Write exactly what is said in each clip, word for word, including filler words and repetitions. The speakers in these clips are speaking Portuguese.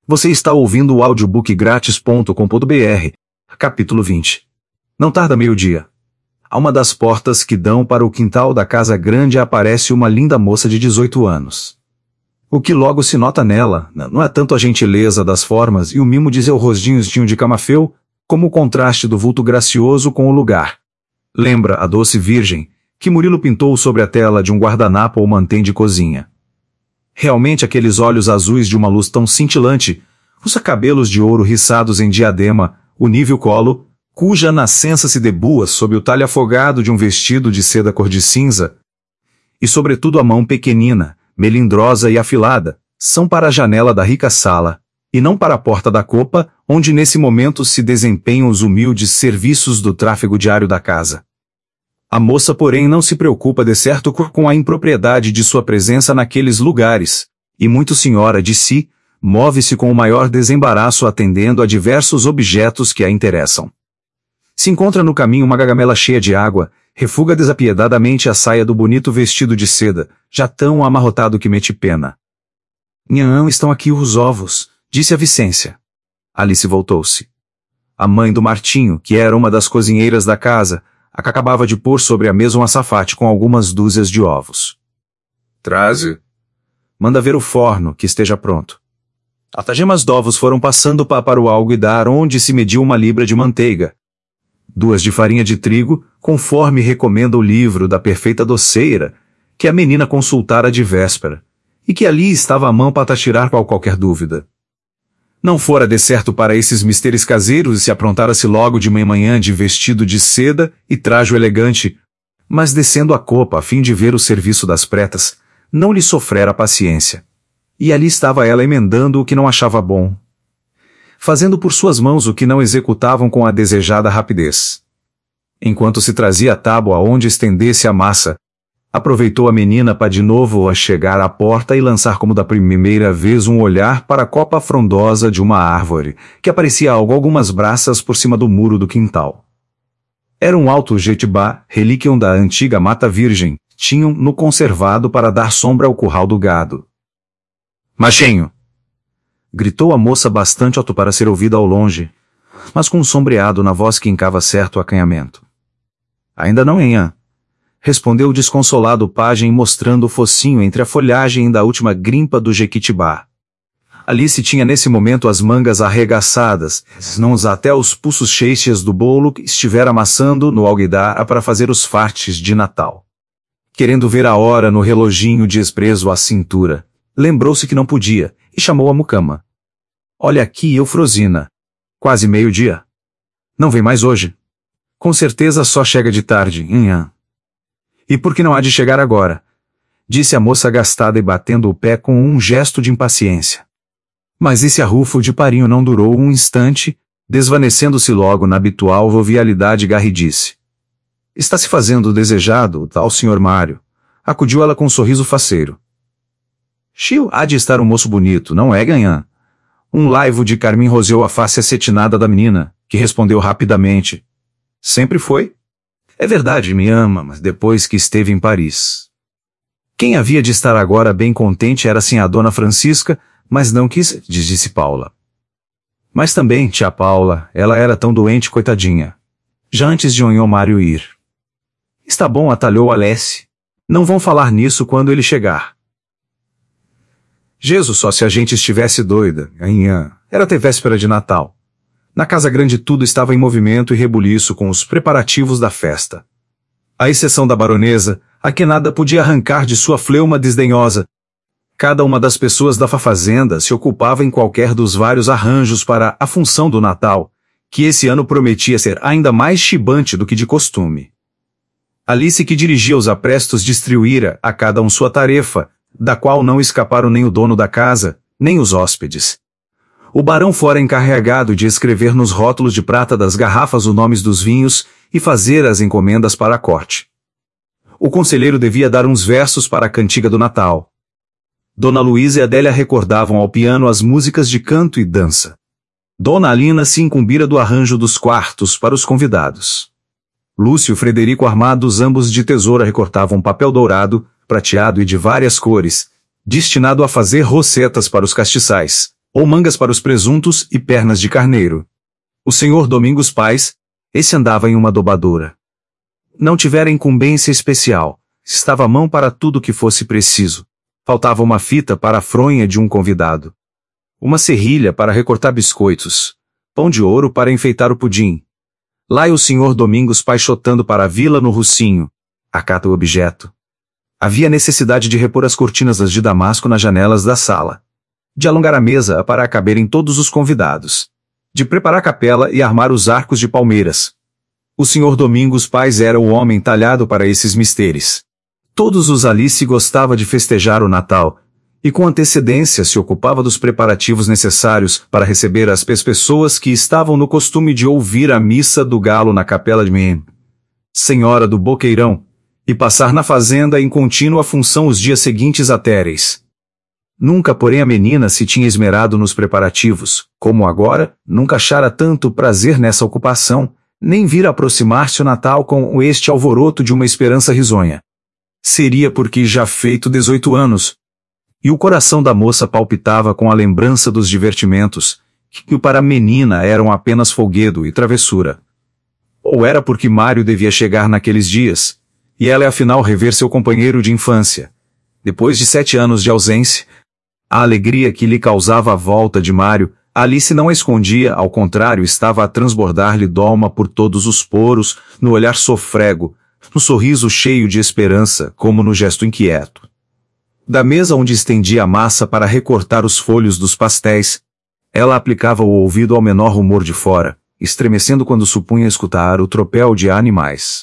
Você está ouvindo o audiobook grátis ponto com ponto br, capítulo vinte. Não tarda meio-dia. A uma das portas que dão para o quintal da casa grande aparece uma linda moça de dezoito anos. O que logo se nota nela não é tanto a gentileza das formas e o mimo de seu rostinho de camafeu, como o contraste do vulto gracioso com o lugar. Lembra a doce virgem que Murilo pintou sobre a tela de um guardanapo ou mantém de cozinha. Realmente aqueles olhos azuis de uma luz tão cintilante, os cabelos de ouro riçados em diadema, o nível colo, cuja nascença se debua sob o talhe afogado de um vestido de seda cor de cinza, e sobretudo a mão pequenina, melindrosa e afilada, são para a janela da rica sala, e não para a porta da copa, onde nesse momento se desempenham os humildes serviços do tráfego diário da casa. A moça, porém, não se preocupa de certo com a impropriedade de sua presença naqueles lugares, e muito senhora de si, move-se com o maior desembaraço atendendo a diversos objetos que a interessam. Se encontra no caminho uma gagamela cheia de água, refuga desapiedadamente a saia do bonito vestido de seda, já tão amarrotado que mete pena. Nhã, estão aqui os ovos, disse a Vicência. Alice voltou-se. A mãe do Martinho, que era uma das cozinheiras da casa, acabava de pôr sobre a mesa um açafate com algumas dúzias de ovos. Traze. Manda ver o forno, que esteja pronto. As tagemas de ovos foram passando para o alguidar onde se mediu uma libra de manteiga. Duas de farinha de trigo, conforme recomenda o livro da perfeita doceira, que a menina consultara de véspera, e que ali estava à mão para tirar qualquer dúvida. Não fora de certo para esses misteres caseiros e se aprontara-se logo de manhã de vestido de seda e trajo elegante, mas descendo a copa a fim de ver o serviço das pretas, não lhe sofrera a paciência. E ali estava ela emendando o que não achava bom, fazendo por suas mãos o que não executavam com a desejada rapidez. Enquanto se trazia a tábua onde estendesse a massa, aproveitou a menina para de novo a chegar à porta e lançar como da primeira vez um olhar para a copa frondosa de uma árvore, que aparecia algo algumas braças por cima do muro do quintal. Era um alto jetibá, relíquio da antiga mata virgem, tinham no conservado para dar sombra ao curral do gado. Machenho! Gritou a moça bastante alto para ser ouvida ao longe, mas com um sombreado na voz que encava certo acanhamento. Ainda não, Enhã. Respondeu o desconsolado pajem mostrando o focinho entre a folhagem da última grimpa do jequitibá. Alice tinha nesse momento as mangas arregaçadas, não até os pulsos cheios do bolo que estivera amassando no alguidar para fazer os fartes de Natal. Querendo ver a hora no reloginho de desprezo à cintura, lembrou-se que não podia, e chamou a mucama. Olha aqui, Eufrosina. Quase meio-dia. Não vem mais hoje. Com certeza só chega de tarde, Nhã. E por que não há de chegar agora? Disse a moça gastada e batendo o pé com um gesto de impaciência. Mas esse arrufo de parinho não durou um instante, desvanecendo-se logo na habitual jovialidade garridice. Está se fazendo desejado, o tal senhor Mário. Acudiu ela com um sorriso faceiro. Chiu, há de estar um moço bonito, não é, Ganhã? Um laivo de carmim roseou a face acetinada da menina, que respondeu rapidamente. Sempre foi? É verdade, me ama, mas depois que esteve em Paris. Quem havia de estar agora bem contente era sim a dona Francisca, mas não quis, disse Paula. Mas também, tia Paula, ela era tão doente, coitadinha. Já antes de Nhonhô Mário ir. Está bom, atalhou Alesse. Não vão falar nisso quando ele chegar. Jesus, só se a gente estivesse doida, Nhã. Era até véspera de Natal. Na casa grande tudo estava em movimento e rebuliço com os preparativos da festa. À exceção da baronesa, a que nada podia arrancar de sua fleuma desdenhosa. Cada uma das pessoas da fazenda se ocupava em qualquer dos vários arranjos para a função do Natal, que esse ano prometia ser ainda mais chibante do que de costume. Alice, que dirigia os aprestos, distribuíra a cada um sua tarefa, da qual não escaparam nem o dono da casa, nem os hóspedes. O barão fora encarregado de escrever nos rótulos de prata das garrafas os nomes dos vinhos e fazer as encomendas para a corte. O conselheiro devia dar uns versos para a cantiga do Natal. Dona Luísa e Adélia recordavam ao piano as músicas de canto e dança. Dona Alina se incumbira do arranjo dos quartos para os convidados. Lúcio e Frederico, armados ambos de tesoura, recortavam papel dourado, prateado e de várias cores, destinado a fazer rosetas para os castiçais. ou mangas para os presuntos e pernas de carneiro. O senhor Domingos Pais, esse andava em uma dobradora. Não tivera incumbência especial, estava à mão para tudo que fosse preciso. Faltava uma fita para a fronha de um convidado, uma serrilha para recortar biscoitos, pão de ouro para enfeitar o pudim. Lá e o senhor Domingos paixotando para a vila no Rucinho. Acata o objeto. Havia necessidade de repor as cortinas das de damasco nas janelas da sala, de alongar a mesa para caberem todos os convidados, de preparar a capela e armar os arcos de palmeiras. O senhor Domingos Pais era o homem talhado para esses misteres. Todos os ali se gostava de festejar o Natal, e com antecedência se ocupava dos preparativos necessários para receber as pessoas que estavam no costume de ouvir a missa do galo na capela de Mem, Senhora do Boqueirão, e passar na fazenda em contínua função os dias seguintes a Téreis. Nunca, porém, a menina se tinha esmerado nos preparativos, como agora, nunca achara tanto prazer nessa ocupação, nem vira aproximar-se o Natal com este alvoroto de uma esperança risonha. Seria porque já feito dezoito anos, e o coração da moça palpitava com a lembrança dos divertimentos, que para a menina eram apenas folguedo e travessura. Ou era porque Mário devia chegar naqueles dias, e ela afinal rever seu companheiro de infância. Depois de sete anos de ausência, a alegria que lhe causava a volta de Mário, Alice não a escondia, ao contrário, estava a transbordar-lhe dolma por todos os poros, no olhar sofrego, no sorriso cheio de esperança, como no gesto inquieto. Da mesa onde estendia a massa para recortar os folhos dos pastéis, ela aplicava o ouvido ao menor rumor de fora, estremecendo quando supunha escutar o tropel de animais.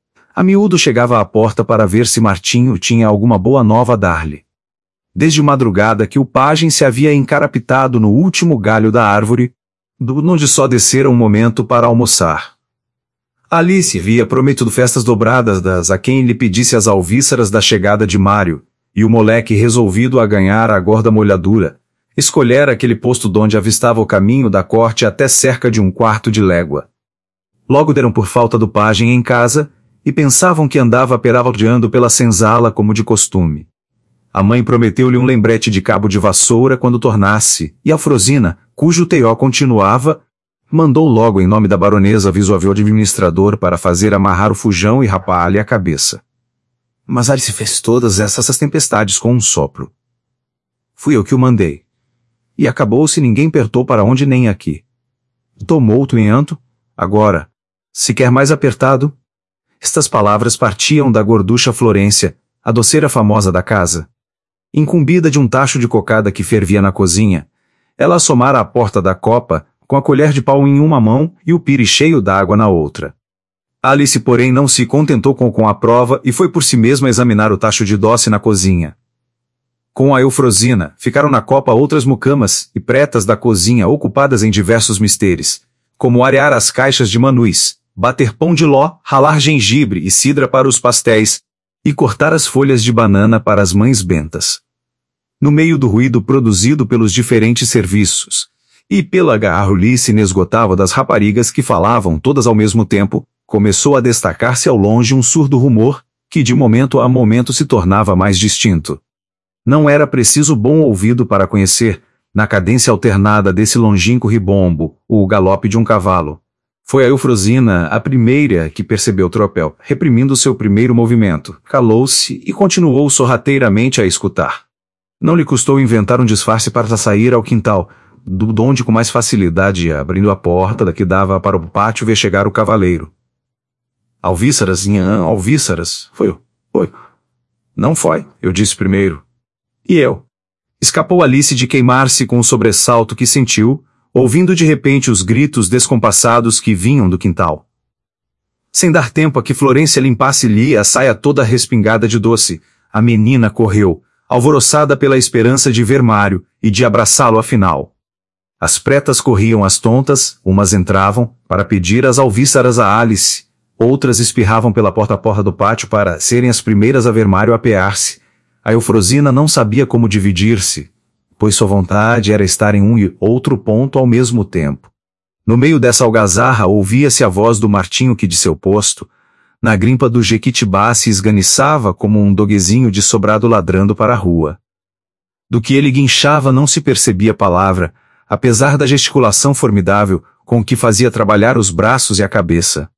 A miúdo chegava à porta para ver se Martinho tinha alguma boa nova a dar-lhe. Desde madrugada que o pajem se havia encarapitado no último galho da árvore, do onde só descera um momento para almoçar. Alice havia prometido festas dobradas das a quem lhe pedisse as alvíceras da chegada de Mário, e o moleque, resolvido a ganhar a gorda molhadura, escolhera aquele posto donde avistava o caminho da corte até cerca de um quarto de légua. Logo deram por falta do pajem em casa, e pensavam que andava peraldeando pela senzala como de costume. A mãe prometeu-lhe um lembrete de cabo de vassoura quando tornasse, e Afrosina, cujo teó continuava, mandou logo em nome da baronesa aviso ao administrador para fazer amarrar o fujão e rapar-lhe a cabeça. Mas Alice fez todas essas tempestades com um sopro. Fui eu que o mandei. E acabou-se ninguém pertou para onde nem aqui. Tomou o tuento, agora, se quer mais apertado. Estas palavras partiam da gorducha Florência, a doceira famosa da casa. Incumbida de um tacho de cocada que fervia na cozinha, ela assomara à porta da copa, com a colher de pau em uma mão e o pire cheio d'água na outra. Alice, porém, não se contentou com, com a prova e foi por si mesma examinar o tacho de doce na cozinha. Com a Eufrosina, ficaram na copa outras mucamas e pretas da cozinha ocupadas em diversos misteres, como arear as caixas de manuis, bater pão de ló, ralar gengibre e cidra para os pastéis, e cortar as folhas de banana para as mães bentas. No meio do ruído produzido pelos diferentes serviços, e pela garrulice inesgotável das raparigas que falavam todas ao mesmo tempo, começou a destacar-se ao longe um surdo rumor, que de momento a momento se tornava mais distinto. Não era preciso bom ouvido para conhecer, na cadência alternada desse longínquo ribombo, o galope de um cavalo. Foi a Eufrosina a primeira que percebeu o tropel, reprimindo seu primeiro movimento, calou-se e continuou sorrateiramente a escutar. Não lhe custou inventar um disfarce para sair ao quintal, do donde com mais facilidade ia abrindo a porta da que dava para o pátio ver chegar o cavaleiro. Alvíceras, nhã, alvíceras, foi eu, foi. Não foi, eu disse primeiro. E eu? Escapou Alice de queimar-se com o sobressalto que sentiu, ouvindo de repente os gritos descompassados que vinham do quintal. Sem dar tempo a que Florência limpasse-lhe a saia toda respingada de doce, a menina correu, alvoroçada pela esperança de ver Mário e de abraçá-lo afinal. As pretas corriam às tontas, umas entravam, para pedir as alvíceras a Alice, outras espirravam pela porta-porta do pátio para serem as primeiras a ver Mário apear-se. A Eufrosina não sabia como dividir-se, pois sua vontade era estar em um e outro ponto ao mesmo tempo. No meio dessa algazarra ouvia-se a voz do Martinho que de seu posto, na grimpa do Jequitibá se esganiçava como um doguezinho de sobrado ladrando para a rua. Do que ele guinchava não se percebia palavra, apesar da gesticulação formidável com que fazia trabalhar os braços e a cabeça.